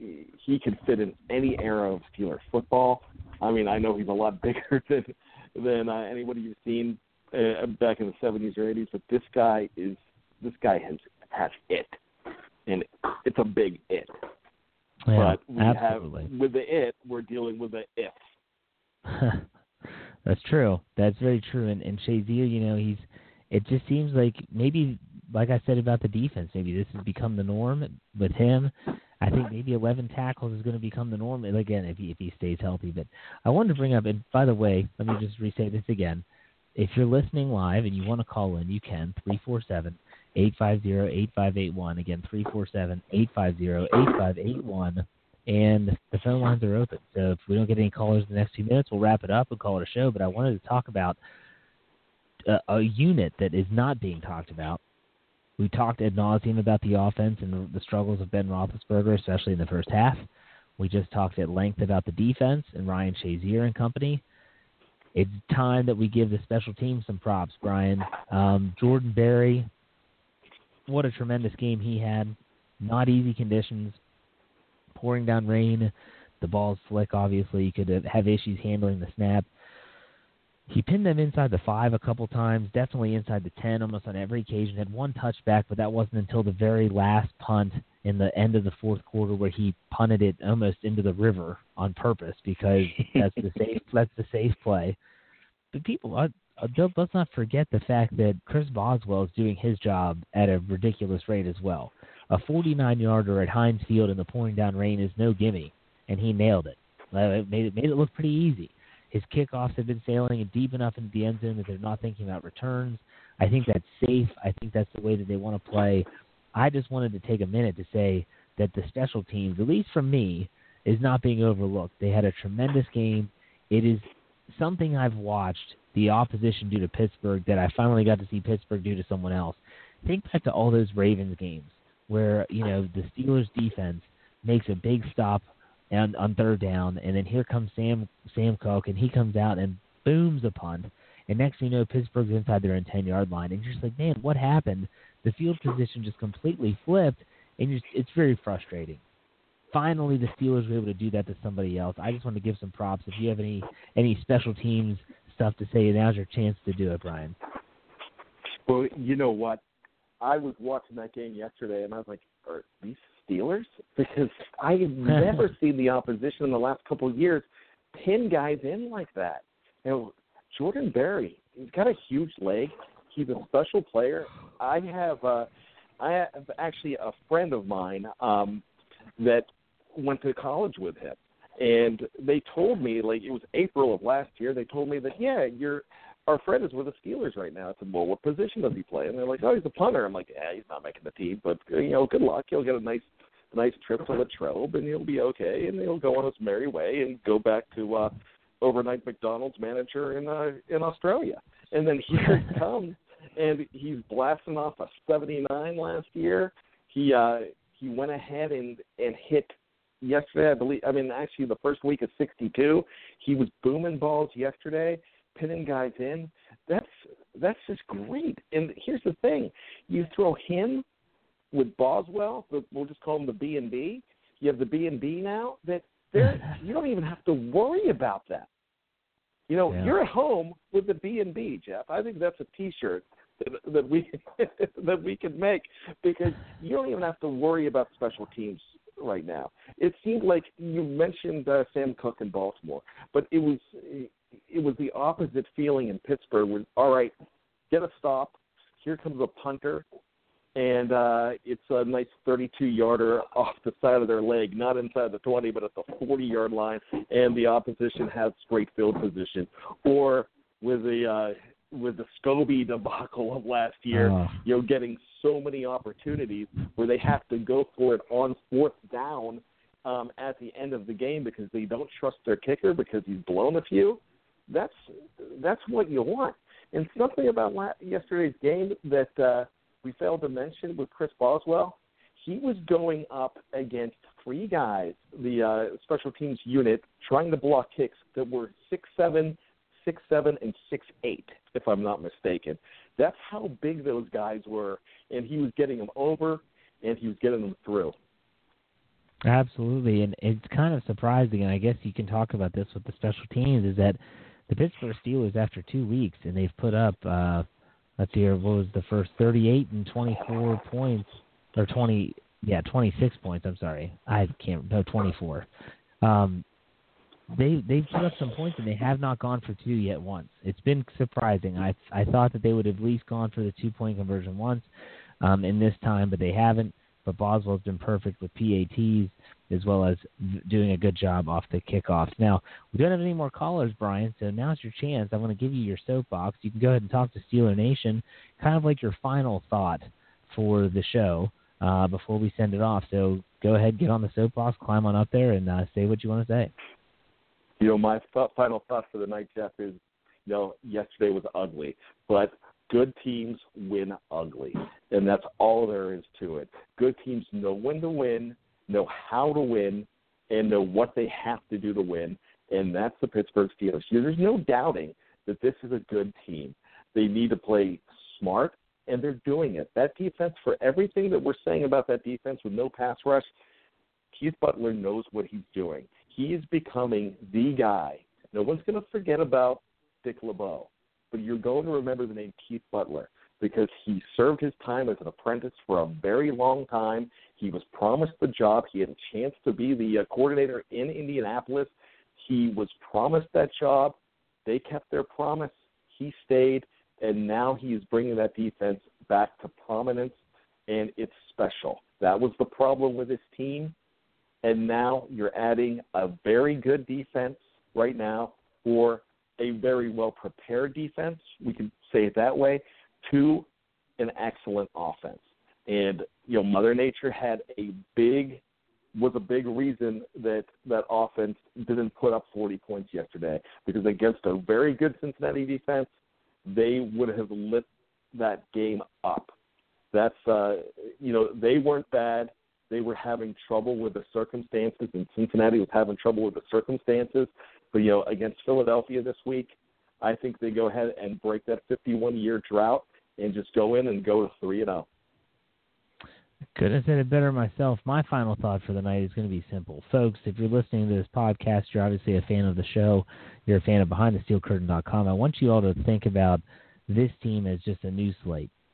he can fit in any era of Steeler football. I mean, I know he's a lot bigger than than uh, anybody you've seen uh, back in the seventies or eighties, but this guy is this guy has has it, and it's a big it. Yeah, but we absolutely. have, with the it, we're dealing with the if. That's true. That's very true. And, and Shazier, you know, he's. It just seems like maybe, like I said about the defense, maybe this has become the norm with him. I think maybe eleven tackles is going to become the norm again if he if he stays healthy. But I wanted to bring up, and by the way, let me just re-say this again. If you're listening live and you want to call in, you can three four seven, eight five zero, eight five eight one. Again, three four seven, eight five zero, eight five eight one. And the phone lines are open. So if we don't get any callers in the next few minutes, we'll wrap it up and call it a show. But I wanted to talk about a, a unit that is not being talked about. We talked ad nauseum about the offense and the struggles of Ben Roethlisberger, especially in the first half. We just talked at length about the defense and Ryan Shazier and company. It's time that we give the special team some props, Brian. Um, Jordan Berry, what a tremendous game he had. Not easy conditions, pouring down rain. The ball's slick, obviously. You could have issues handling the snap. He pinned them inside the five a couple times, definitely inside the ten almost on every occasion. Had one touchback, but that wasn't until the very last punt in the end of the fourth quarter where he punted it almost into the river on purpose because that's the safe that's the safe play. But people, uh, uh, let's not forget the fact that Chris Boswell is doing his job at a ridiculous rate as well. A forty-nine-yarder at Heinz Field in the pouring down rain is no gimme, and he nailed it. It made it, made it look pretty easy. His kickoffs have been sailing deep enough into the end zone that they're not thinking about returns. I think that's safe. I think that's the way that they want to play. I just wanted to take a minute to say that the special teams, at least from me, is not being overlooked. They had a tremendous game. It is something I've watched the opposition do to Pittsburgh that I finally got to see Pittsburgh do to someone else. Think back to all those Ravens games where, you know, the Steelers defense makes a big stop on, on third down, and then here comes Sam Sam Cook, and he comes out and booms a punt. And next thing you know, Pittsburgh's inside their ten-yard line. And you're just like, man, what happened? The field position just completely flipped, and just, it's very frustrating. Finally, the Steelers were able to do that to somebody else. I just want to give some props. If you have any, any special teams stuff to say, now's your chance to do it, Brian. Well, you know what? I was watching that game yesterday, and I was like, are these Steelers? Because I have never seen the opposition in the last couple of years pin guys in like that. You know, Jordan Berry, he's got a huge leg. He's a special player. I have, uh, I have actually a friend of mine um, that went to college with him, and they told me, like, it was April of last year. They told me that, yeah, you're. Our friend is with the Steelers right now. I said, well, what position does he play? And they're like, oh, he's a punter. I'm like, yeah, he's not making the team, but, you know, good luck. He'll get a nice nice trip to Latrobe, and he'll be okay, and he'll go on his merry way and go back to uh, overnight McDonald's manager in uh, in Australia. And then here he comes, and he's blasting off a seventy-nine last year. He uh, he went ahead and, and hit yesterday, I believe. I mean, actually, the first week of sixty-two, he was booming balls yesterday, pinning guys in. That's that's just great. And here's the thing: you throw him with Boswell, we'll just call him the B and B. You have the B and B now. That there, you don't even have to worry about that. You know, yeah. You're at home with the B and B, Jeff. I think that's a T-shirt that, that we that we can make, because you don't even have to worry about special teams right now. It seemed like you mentioned uh, Sam Cook in Baltimore, but it was it was the opposite feeling in Pittsburgh. With all right, get a stop. Here comes a punter, and uh, it's a nice thirty-two-yarder off the side of their leg, not inside the twenty, but at the forty-yard line, and the opposition has straight field position. Or with the uh, with the Scobie debacle of last year, oh. you know, getting so many opportunities where they have to go for it on fourth down um, at the end of the game because they don't trust their kicker because he's blown a few. That's that's what you want. And something about la- yesterday's game that uh, we failed to mention with Chris Boswell, he was going up against three guys, the uh, special teams unit, trying to block kicks that were six seven, six seven, and six eight, if I'm not mistaken. That's how big those guys were, and he was getting them over, and he was getting them through. Absolutely, and it's kind of surprising, and I guess you can talk about this with the special teams, is that the Pittsburgh Steelers, after two weeks, and they've put up, uh, let's see here, what was the first, thirty-eight and twenty-four points, or twenty, yeah, twenty-six points, I'm sorry. I can't, no, twenty-four. Um, they, they've put up some points, and they have not gone for two yet once. It's been surprising. I I thought that they would have at least gone for the two-point conversion once um, in this time, but they haven't. But Boswell's been perfect with P A Ts as well as doing a good job off the kickoffs. Now, we don't have any more callers, Brian, so now's your chance. I'm going to give you your soapbox. You can go ahead and talk to Steeler Nation, kind of like your final thought for the show uh, before we send it off. So go ahead, get on the soapbox, climb on up there, and uh, say what you want to say. You know, my th- final thought for the night, Jeff, is, you know, yesterday was ugly, but good teams win ugly, and that's all there is to it. Good teams know when to win, know how to win, and know what they have to do to win, and that's the Pittsburgh Steelers. There's no doubting that this is a good team. They need to play smart, and they're doing it. That defense, for everything that we're saying about that defense with no pass rush, Keith Butler knows what he's doing. He is becoming the guy. No one's going to forget about Dick LeBeau, but you're going to remember the name Keith Butler because he served his time as an apprentice for a very long time. He was promised the job. He had a chance to be the uh, coordinator in Indianapolis. He was promised that job. They kept their promise. He stayed, and now he is bringing that defense back to prominence, and it's special. That was the problem with his team, and now you're adding a very good defense right now, or a very well-prepared defense, we can say it that way, to an excellent offense. And, you know, Mother Nature had a big, was a big reason that that offense didn't put up forty points yesterday, because against a very good Cincinnati defense, they would have lit that game up. That's, uh, you know, they weren't bad. They were having trouble with the circumstances, and Cincinnati was having trouble with the circumstances. But, you know, against Philadelphia this week, I think they go ahead and break that fifty-one-year drought and just go in and go to three and oh. Couldn't have said it better myself. My final thought for the night is going to be simple. Folks, if you're listening to this podcast, you're obviously a fan of the show. You're a fan of behind the steel curtain dot com. I want you all to think about this team as just a new slate.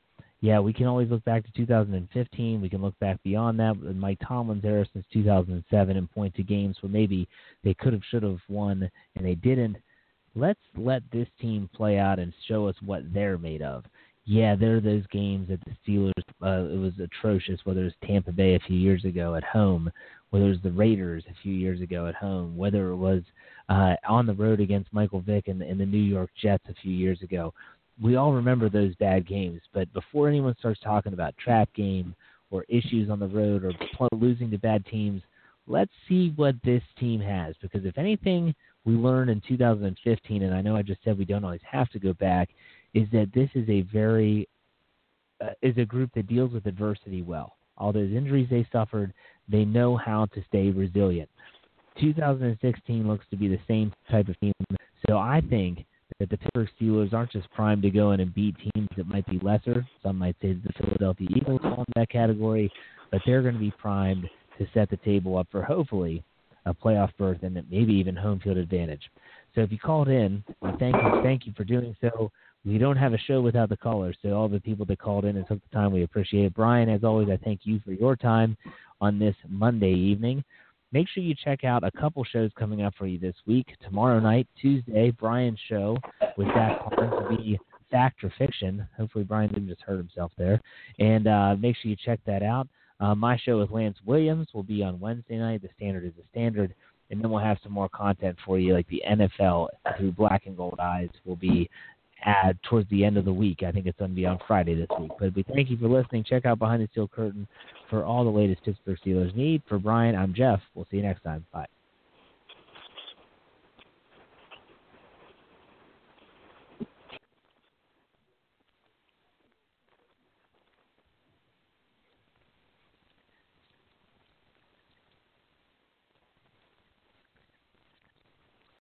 yeah, we can always look back to two thousand fifteen. We can look back beyond that with Mike Tomlin's era since two thousand seven and point to games where maybe they could have, should have won, and they didn't. Let's let this team play out and show us what they're made of. Yeah, there are those games that the Steelers, uh, it was atrocious, whether it was Tampa Bay a few years ago at home, whether it was the Raiders a few years ago at home, whether it was uh, on the road against Michael Vick and, and the New York Jets a few years ago. We all remember those bad games, but before anyone starts talking about trap game or issues on the road or losing to bad teams, let's see what this team has. Because if anything we learned in two thousand fifteen, and I know I just said we don't always have to go back, is that this is a very uh, is a group that deals with adversity well. All those injuries they suffered, they know how to stay resilient. two thousand sixteen looks to be the same type of team. So I think that the Pittsburgh Steelers aren't just primed to go in and beat teams that might be lesser. Some might say the Philadelphia Eagles fall in that category, but they're going to be primed to set the table up for hopefully a playoff berth and maybe even home field advantage. So if you called in, we thank you, thank you for doing so. We don't have a show without the callers, so all the people that called in and took the time, we appreciate it. Brian, as always, I thank you for your time on this Monday evening. Make sure you check out a couple shows coming up for you this week. Tomorrow night, Tuesday, Brian's show with Zach Barnes will be Fact or Fiction. Hopefully Brian didn't just hurt himself there. And uh, make sure you check that out. Uh, my show with Lance Williams will be on Wednesday night. The Standard is the Standard. And then we'll have some more content for you, like the N F L through Black and Gold Eyes will be add towards the end of the week. I think it's going to be on Friday this week. But we thank you for listening. Check out Behind the Steel Curtain for all the latest Pittsburgh Steelers need. For Brian, I'm Jeff. We'll see you next time. Bye.